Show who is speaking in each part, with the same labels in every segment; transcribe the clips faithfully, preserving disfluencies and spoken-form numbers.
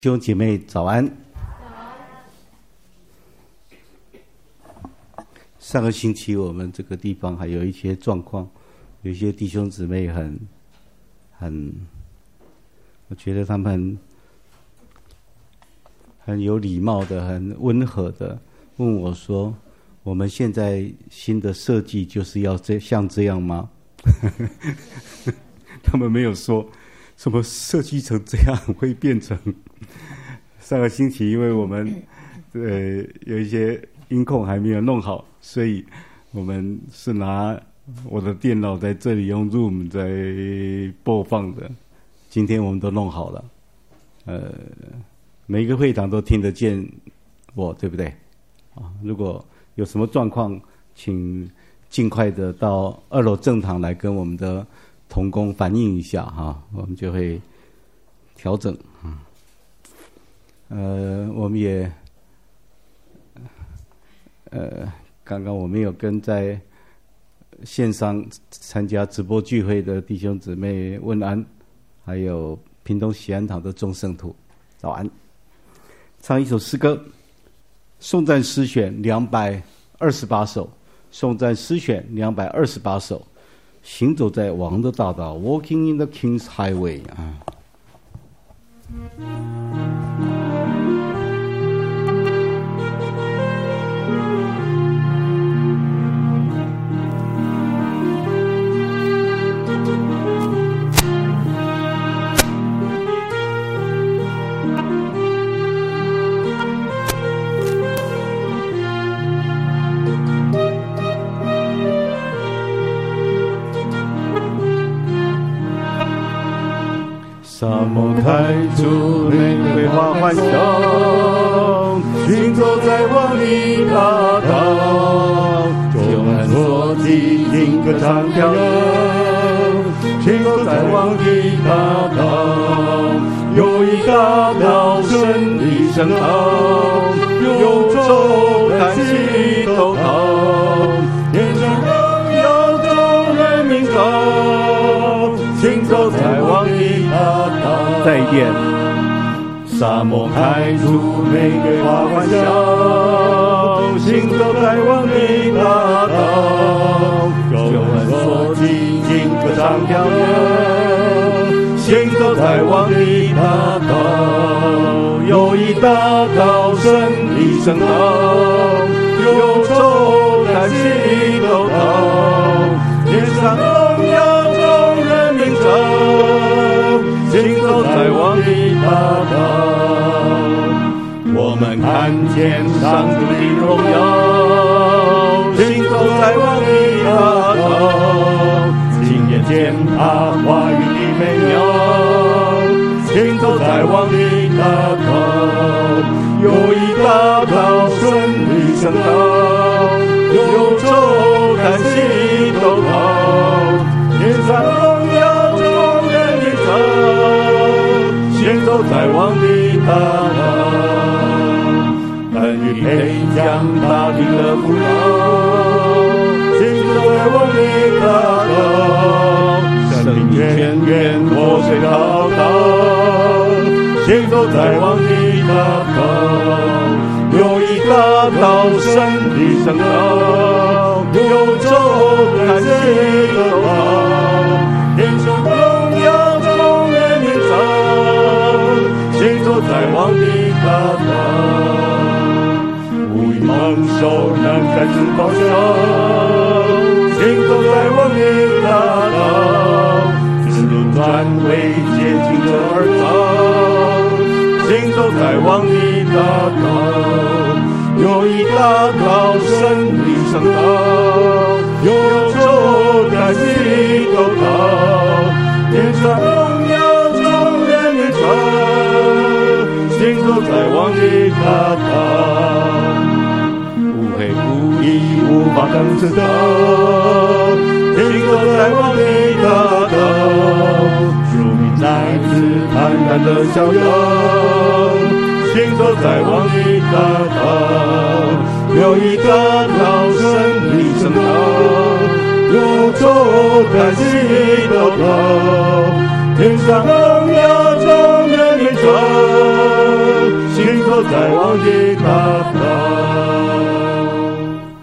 Speaker 1: 弟兄姐妹早安。上个星期我们这个地方还有一些状况，有一些弟兄姊妹很很，我觉得他们很有礼貌的、很温和的问我说：“我们现在新的设计就是要这像这样吗？”他们没有说什么设计成这样会变成。上个星期因为我们呃有一些音控还没有弄好，所以我们是拿我的电脑在这里用 Zoom 在播放的。今天我们都弄好了，呃，每一个会堂都听得见我，对不对？啊，如果有什么状况，请尽快的到二楼正堂来跟我们的同工反映一下哈，我们就会调整。呃，我们也呃，刚刚我们有跟在线上参加直播聚会的弟兄姊妹问安，还有屏东喜安堂的众圣徒早安。唱一首诗歌，颂赞诗选两百二十八首，颂赞诗选两百二十八首，行走在王的大道 ，Walking in the King's Highway 啊。沙漠开出玫瑰花欢笑，行走在王的大道，救难所及应歌唱跳跃，行走在王的大道，有一大道顺理成章，忧愁叹息都逃，天上荣耀众人民高，行走在王的大道。再一遍，沙漠开出玫瑰花欢笑，行走在王的大道，救难所及应歌唱跳跃，行走在王的大道，有一大道顺理成章，忧愁叹息都逃，天上荣耀众人民高，行走在王的大道，我们看见上主的荣耀，行走在王的大道，亲眼见他话语的美妙，行走在王的大道，有一大道顺理成章，忧愁叹息都逃，天上荣耀众人民高，行走在王的大道，但愿配将大地的福饶，行走在王的大道，生命泉源活水滔滔，行走在王的大道，有一大道顺理成章，忧愁叹息都逃，天上荣耀众人民高，行走在王的大道，无与蒙受能再次报销，行走在王的大道，直路转为接近这而走，行走在王的大道，有一大道顺理成章，忧愁叹息都逃，天上荣耀众人民高，行走在王的大道，无黑无义无法等知道，行走在王的大道，主民在此坦然的逍遥，行走在王的大道，有一大道顺理成章，忧愁叹息都逃，天上荣耀众人民高， 往你那方。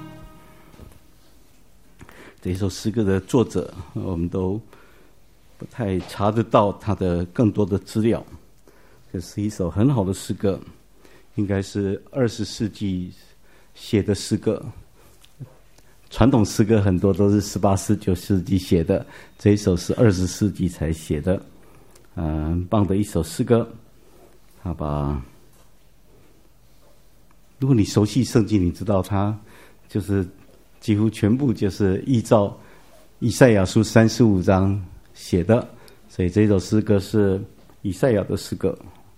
Speaker 2: 这首诗歌的作者，我们都不太查得到他的更多的资料。这是一首很好的诗歌，应该是二十世纪写的诗歌。传统诗歌很多都是十八、十九世纪写的，这一首是二十世纪才写的，嗯、呃，很棒的一首诗歌。好吧，如果你熟悉圣经，你知道它就是几乎全部就是依照以赛亚书三十五章写的，所以这首诗歌是以赛亚的诗歌。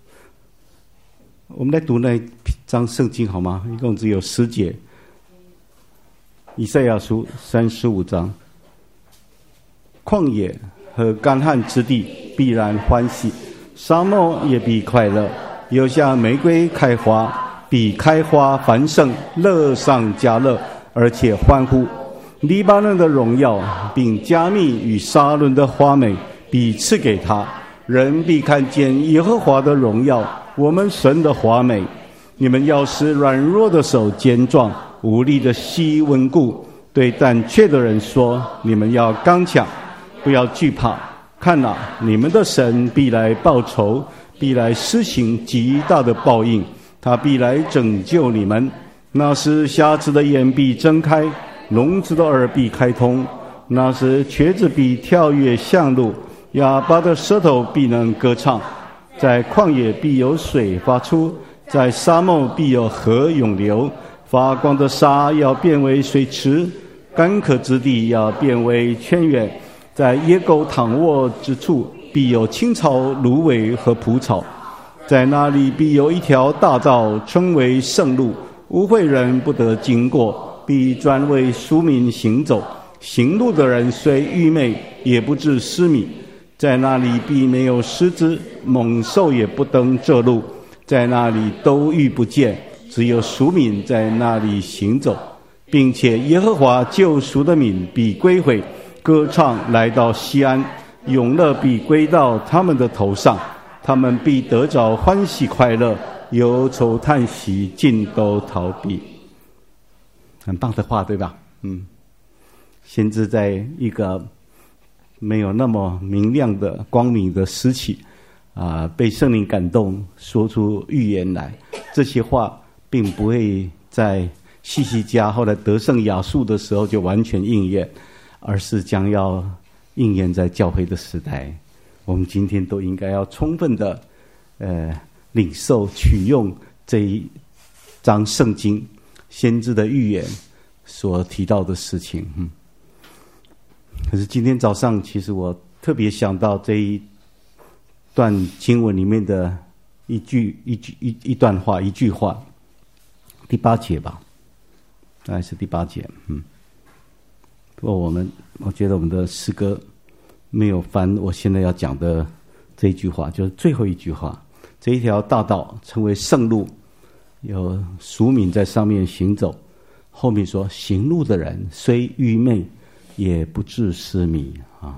Speaker 2: 我们来读那章圣经好吗？一共只有十节。以赛亚书三十五章，旷野和干旱之地必然欢喜，沙漠也必快乐，有像玫瑰开花，比开花繁盛，乐上加乐，而且欢呼。黎巴嫩的荣耀，并加密与沙伦的花美，必赐给他。人必看见耶和华的荣耀，我们神的华美。你们要使软弱的手坚壮，无力的膝稳固。对胆怯的人说：你们要刚强，不要惧怕。看哪，你们的神必来报仇，必来施行极大的报应，他必来拯救你们。那时瞎子的眼必睁开，聋子的耳必开通。那时瘸子必跳跃向路，哑巴的舌头必能歌唱。在旷野必有水发出，在沙漠必有河涌流。发光的沙要变为水池，干渴之地要变为泉源。在野狗躺卧之处，必有青草、芦苇和蒲草。在那里必有一条大道，称为圣路，污秽人不得经过，必专为庶民行走。行路的人虽愚昧，也不致失迷。在那里必没有狮子，猛兽也不登这路。在那里都遇不见，只有赎民在那里行走，并且耶和华救赎的民必归回，歌唱来到西安，永乐必归到他们的头上，他们必得着欢喜快乐，忧愁叹息尽都逃避。很棒的话，对吧？嗯，先知在一个没有那么明亮的光明的时期啊、呃，被圣灵感动，说出预言来。这些话并不会在希西家后来得胜亚述的时候就完全应验，而是将要应验在教会的时代。我们今天都应该要充分的呃领受取用这一章圣经先知的预言所提到的事情。嗯，可是今天早上，其实我特别想到这一段经文里面的一句一句一一段话，一句话，第八节吧，大概是第八节。嗯，不过我们我觉得我们的诗歌没有翻我现在要讲的这一句话，就是最后一句话。这一条大道称为圣路，有俗民在上面行走。后面说，行路的人虽愚昧，也不致失迷啊。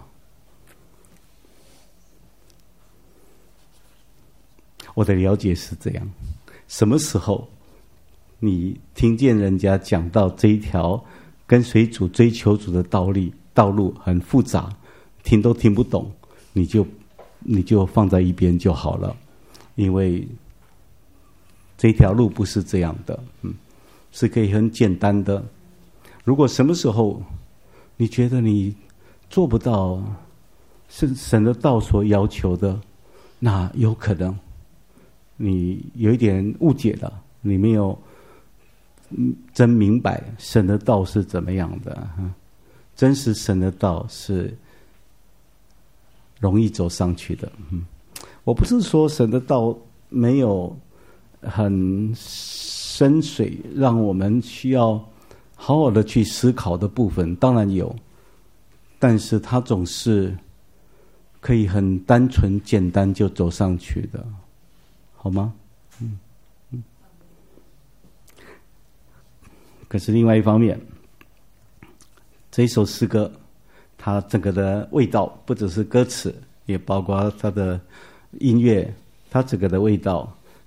Speaker 2: 我的了解是这样：什么时候你听见人家讲到这一条跟随主、追求主的道理道路很复杂，听都听不懂，你就你就放在一边就好了，因为这条路不是这样的，嗯，是可以很简单的。如果什么时候你觉得你做不到是神的道所要求的，那有可能你有一点误解了，你没有真明白神的道是怎么样的。真实神的道是容易走上去的。嗯，我不是说神的道没有很深邃，让我们需要好好的去思考的部分，当然有，但是它总是可以很单纯简单就走上去的，好吗？嗯嗯。可是另外一方面，这一首诗歌它整个的味道不只是歌词，也包括它的音乐，它整个的味道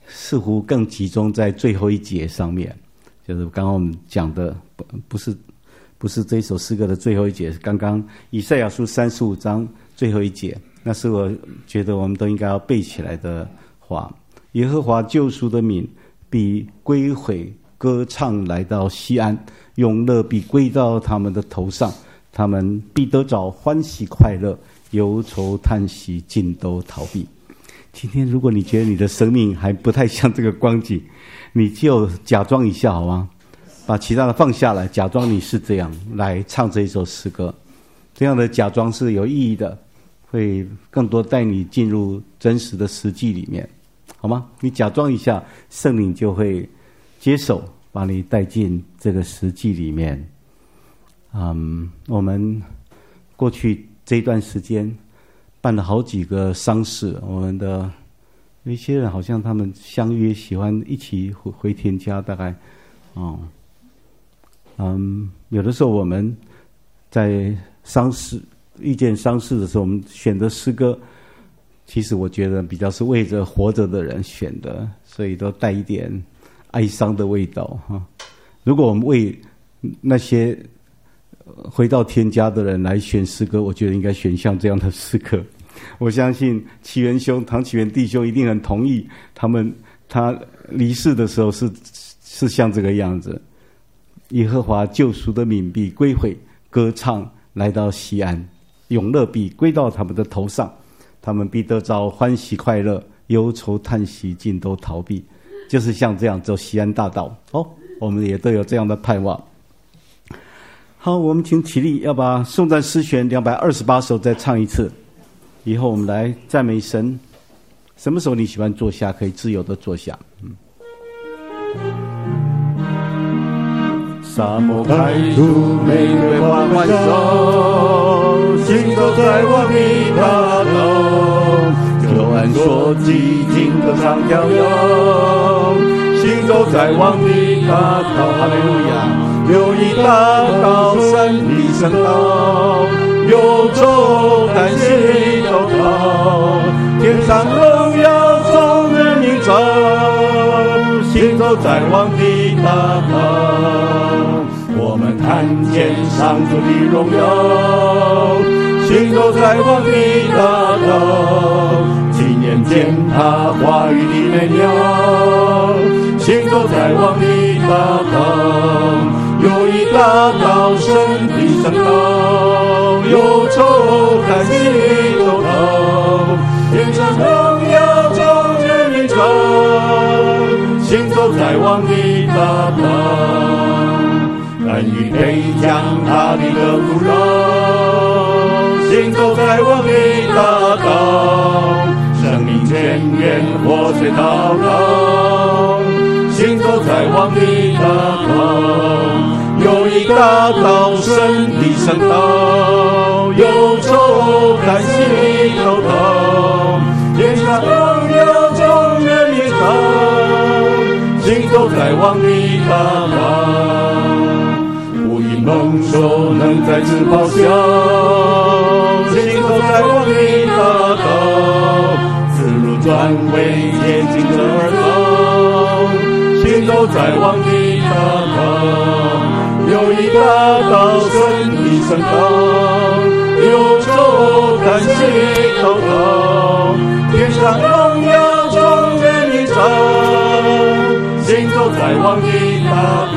Speaker 2: 似乎更集中在最后一节上面，就是刚刚我们讲的，不不是不是这一首诗歌的最后一节，是刚刚以赛亚书三十五章最后一节，那是我觉得我们都应该要背起来的话。耶和华救赎的民必归回，歌唱来到西安，永乐必归到他们的头上，他们必得着欢喜快乐，忧愁叹息尽都逃避。今天如果你觉得你的生命还不太像这个光景，你就假装一下好吗？把其他的放下来，假装你是这样来唱这一首诗歌。这样的假装是有意义的，会更多带你进入真实的实际里面，好吗？你假装一下，圣灵就会接手把你带进这个实际里面。嗯，我们过去这一段时间办了好几个丧事，我们的有一些人好像他们相约喜欢一起回回天家，大概哦，嗯，有的时候我们在丧事遇见丧事的时候，我们选择诗歌，其实我觉得比较是为着活着的人选的，所以都带一点哀伤的味道哈。如果我们为那些回到天家的人来选诗歌，我觉得应该选像这样的诗歌。我相信启元兄、唐启元弟兄一定很同意，他们他离世的时候是是像这个样子。耶和华救赎的民必归回，歌唱来到西安，永乐必归到他们的头上，他们必得着欢喜快乐，忧愁叹息尽都逃避。就是像这样走西安大道哦，我们也都有这样的盼望。好，我们请起立，要把颂赞诗选两百二十八首再唱一次。以后我们来赞美神。什么时候你喜欢坐下，可以自由的坐下。嗯。
Speaker 1: 沙漠开出玫瑰花欢笑，行走在我的大道，幽暗说寂静歌唱飘摇，行走在我的大道，哈利路亚。有一大道山的深道，忧愁叹息都逃，天上荣耀从人民照，行走在我的大道，我们看见上主的荣耀，行走在我的大道，纪念见他话语的美妙，行走在我的大道，有一大道神的圣道，忧愁叹息都逃，天上荣耀从人民照，行走在我的大道，但与配将他的歌不饶，行走在我的大道，生命泉源活水滔滔，行走在我的大道，有一大道神的圣道，忧愁叹息都逃，天上荣耀从人民照，行走在我的大道，无因蒙受能再次咆哮，行走在我的大道，自如转为洁净的耳道，行走在我的大道，有一大道神的圣道，忧愁叹息都逃，天上荣耀从人民照，行走在我的大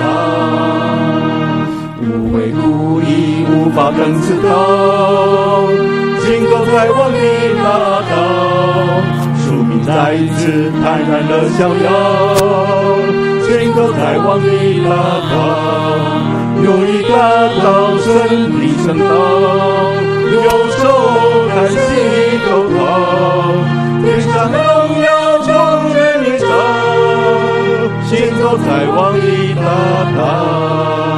Speaker 1: 道，无悔故意无法更知道，行走在我的大道，庶民在此坦然地逍遥，行走在我的大道，有一大道神的圣道，忧愁叹息都逃，天上荣耀从人民照，行走在我的大道。